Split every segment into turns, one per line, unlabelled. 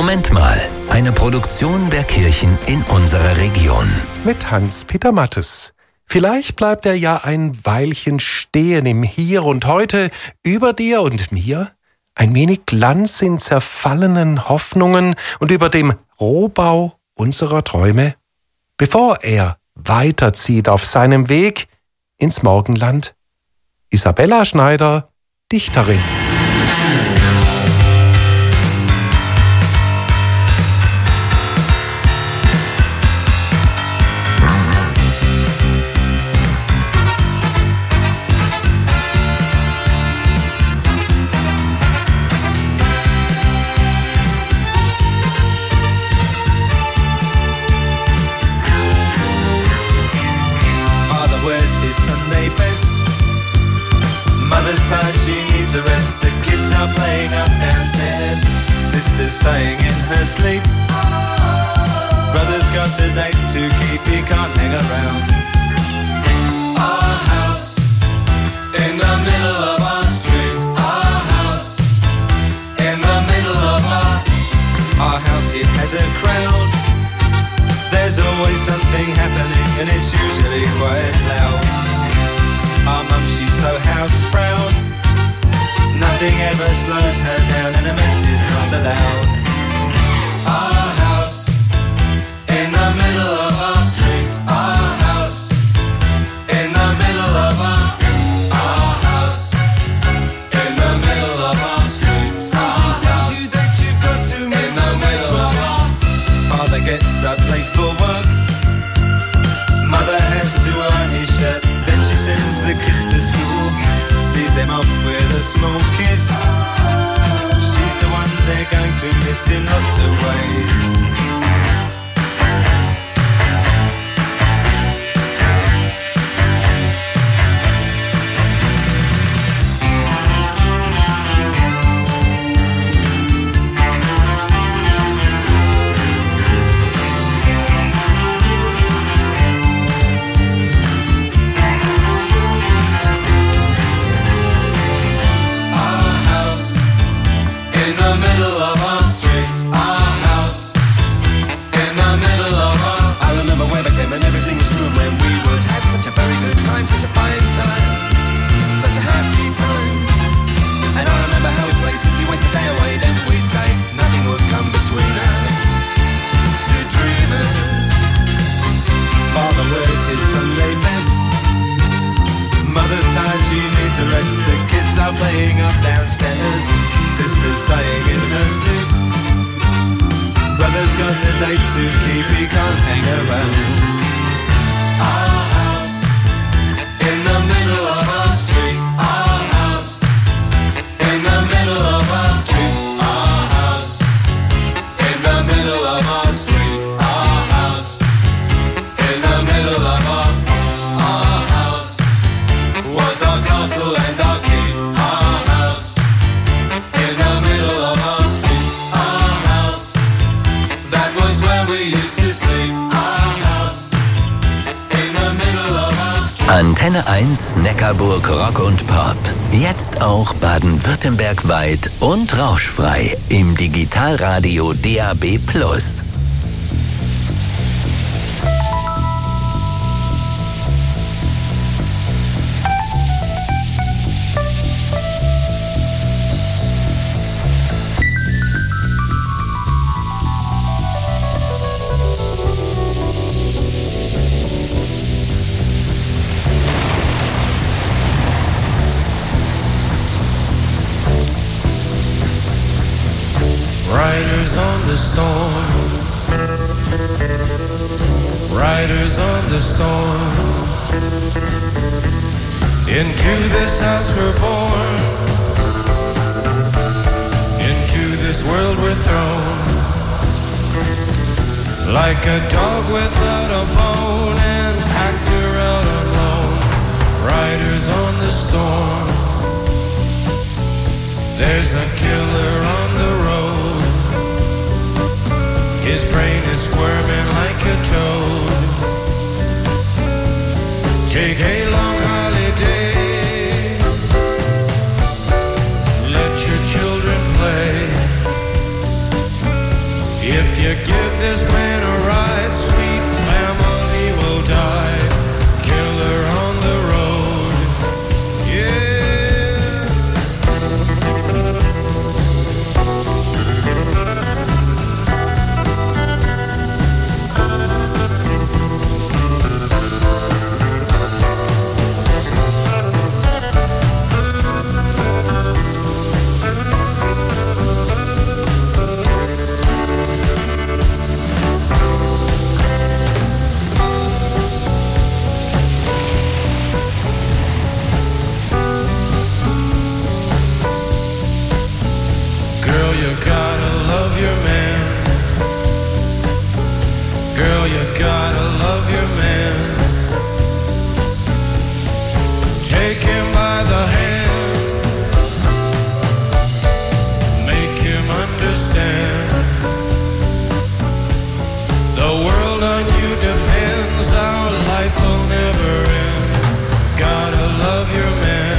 Moment mal, eine Produktion der Kirchen in unserer Region.
Mit Hans-Peter Mattes. Vielleicht bleibt er ja ein Weilchen stehen im Hier und Heute, über dir und mir. Ein wenig Glanz in zerfallenen Hoffnungen und über dem Rohbau unserer Träume, bevor er weiterzieht auf seinem Weg ins Morgenland. Isabella Schneider, Dichterin.
Saying in her sleep, brother's got a date to keep, he can't hang around. Our house in the middle of our street, our house in the middle of our house, it has a crowd. There's always something happening and it's usually quite loud. Our mum, she's so house proud, nothing ever slows her down and a mess is not allowed. Our house in the middle of our street. Our house in the middle of our house in the middle of our street. Something tells you that you've got to move in the middle of our. Father gets up late for work. Mother has to iron his shirt. Then she sends the kids to school. Sees them off with a small kiss. She's the one they're going to miss in lots of ways. Playing up downstairs, sister's sighing in her sleep. Brother's got a date to keep, he can't hang around. Our house in the middle of our street. Our house in the middle of our street. Our house in the middle of our street. Our house in the middle of our house was our castle and our keep.
Antenne 1 Neckarburg Rock und Pop. Jetzt auch baden-württembergweit und rauschfrei im Digitalradio DAB+.
Riders on the storm, riders on the storm. Into this house we're born, into this world we're thrown. Like a dog without a bone, an actor out alone. Riders on the storm. There's a killer on the road. His brain is squirming like a toad. Take a long holiday. Let your children play. You give this man a ride, sweet family will die. Killer on the road, yeah. You gotta love your man. Girl, you gotta love your man. Take him by the hand. Make him understand. The world on you depends. Our life will never end. Gotta love your man.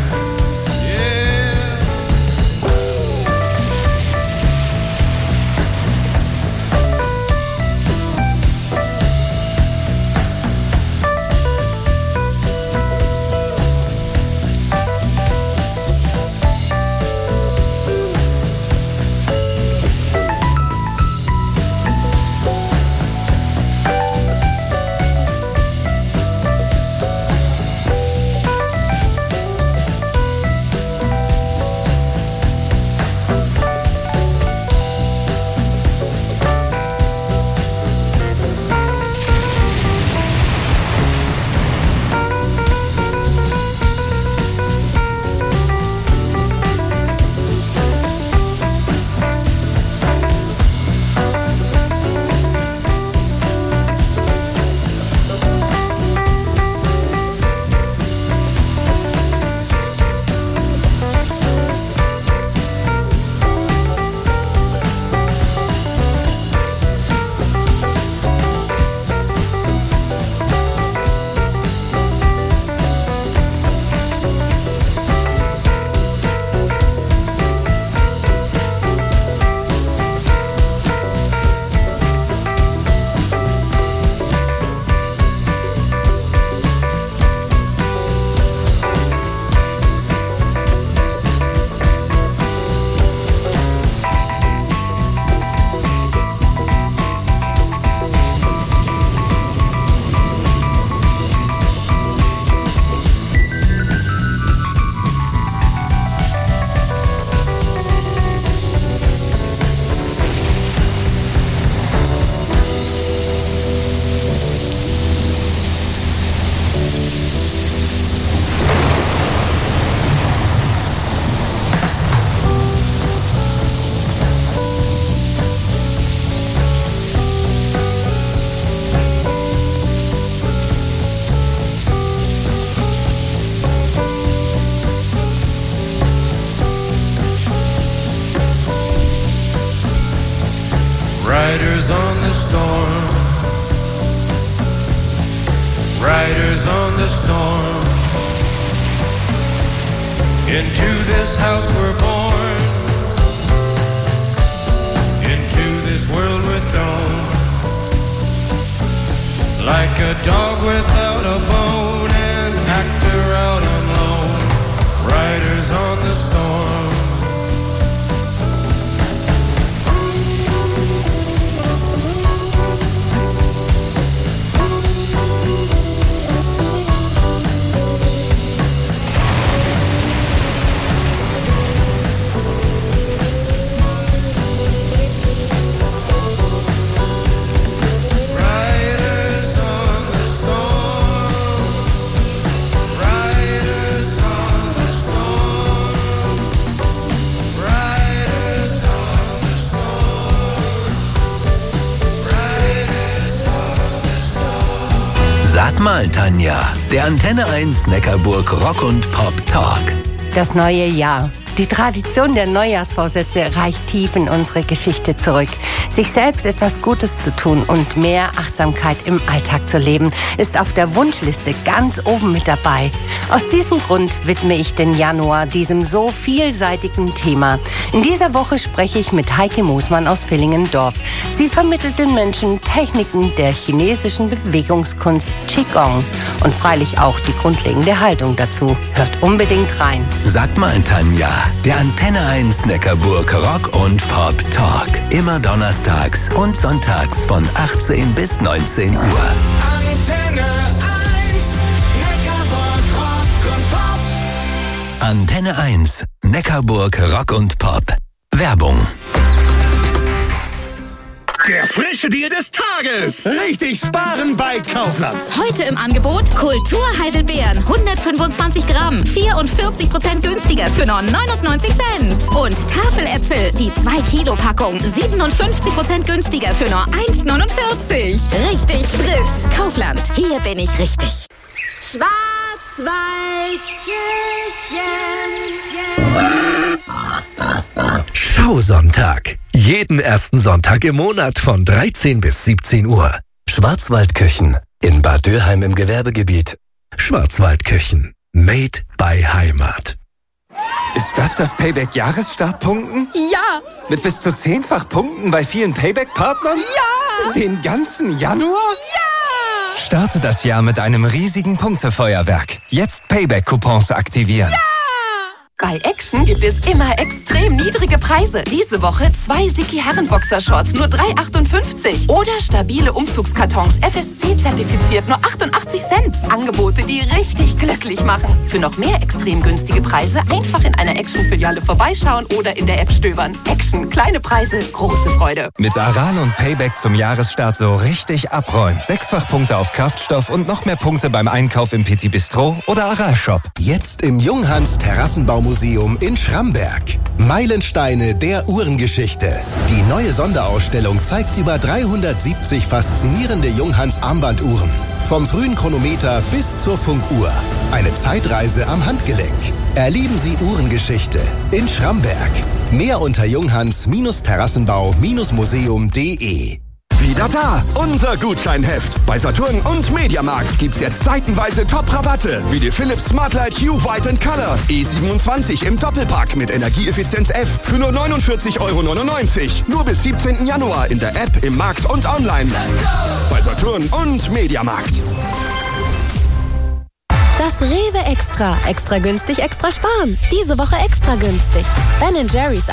Riders on the storm. Riders on the storm. Into this house we're born. Into this world we're thrown. Like a dog without a bone, an actor out on loan. Riders on the storm.
Sag mal, Tanja, der Antenne 1 Neckarburg Rock und Pop Talk.
Das neue Jahr. Die Tradition der Neujahrsvorsätze reicht tief in unsere Geschichte zurück. Sich selbst etwas Gutes zu tun und mehr Achtsamkeit im Alltag zu leben, ist auf der Wunschliste ganz oben mit dabei. Aus diesem Grund widme ich den Januar diesem so vielseitigen Thema. In dieser Woche spreche ich mit Heike Moosmann aus Villingendorf. Sie vermittelt den Menschen Techniken der chinesischen Bewegungskunst Qigong und freilich auch die grundlegende Haltung dazu. Hört unbedingt rein.
Sag mal, Tanja, der Antenne 1 Neckarburg Rock und Pop Talk. Immer donnerstags und sonntags von 18 bis 19 Uhr.
Antenne 1, Neckarburg Rock und Pop.
Antenne 1 Neckarburg Rock und Pop. Werbung.
Der frische Deal des Tages. Richtig sparen bei Kaufland.
Heute im Angebot Kulturheidelbeeren, 125 Gramm, 44% günstiger für nur 99 Cent. Und Tafeläpfel, die 2-Kilo-Packung, 57% günstiger für nur 1,49. Richtig frisch. Kaufland, hier bin ich richtig.
Schausonntag. Jeden ersten Sonntag im Monat von 13 bis 17 Uhr.
Schwarzwaldküchen in Bad Dürheim im Gewerbegebiet.
Schwarzwaldküchen. Made by Heimat.
Ist das Payback-Jahresstartpunkten?
Ja!
Mit bis zu 10-fach Punkten bei vielen Payback-Partnern?
Ja!
Den ganzen Januar?
Ja!
Starte das Jahr mit einem riesigen Punktefeuerwerk. Jetzt Payback-Coupons aktivieren.
Ja! Bei Action gibt es immer extrem niedrige Preise. Diese Woche 2 Sicki Herrenboxershorts nur 3,58. Oder stabile Umzugskartons FSC-zertifiziert nur 88 Cent. Angebote, die richtig glücklich machen. Für noch mehr extrem günstige Preise einfach in einer Action-Filiale vorbeischauen oder in der App stöbern. Action, kleine Preise, große Freude.
Mit Aral und Payback zum Jahresstart so richtig abräumen. 6-fach Punkte auf Kraftstoff und noch mehr Punkte beim Einkauf im Petit Bistro oder Aral Shop.
Jetzt im Junghans Terrassenbaumuseum in Schramberg. Meilensteine der Uhrengeschichte. Die neue Sonderausstellung zeigt über 370 faszinierende Junghans Armbanduhren. Vom frühen Chronometer bis zur Funkuhr. Eine Zeitreise am Handgelenk. Erleben Sie Uhrengeschichte in Schramberg. Mehr unter junghans-terrassenbau-museum.de.
Wieder da, unser Gutscheinheft. Bei Saturn und Mediamarkt gibt's jetzt seitenweise Top-Rabatte, wie die Philips Smartlight Hue White and Color E27 im Doppelpack mit Energieeffizienz F für nur 49,99 €. Nur bis 17. Januar in der App, im Markt und online. Bei Saturn und Mediamarkt.
Das Rewe Extra. Extra günstig, extra sparen. Diese Woche extra günstig. Ben & Jerry's